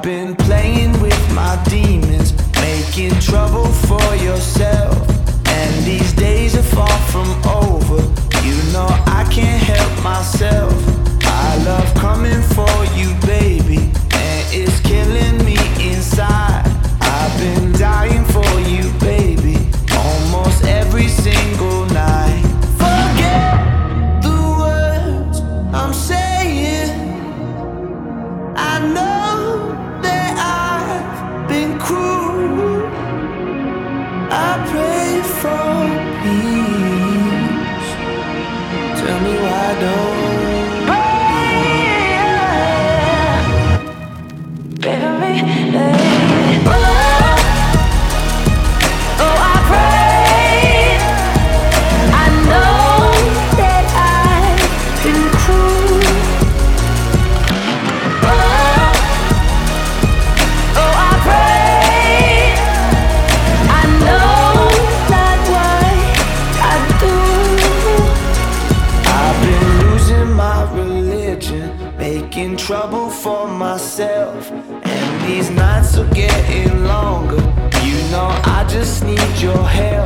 been playing with my demons, making trouble for yourself. And these days are far from over. You know I can't help myself. I love coming for you, baby, and it's killing me inside. I've been dying for you, baby, almost every single night. Forget the words I'm saying. I know that I've been cruel. I pray for peace. Tell me why don't making trouble for myself, and these nights are getting longer. You know I just need your help.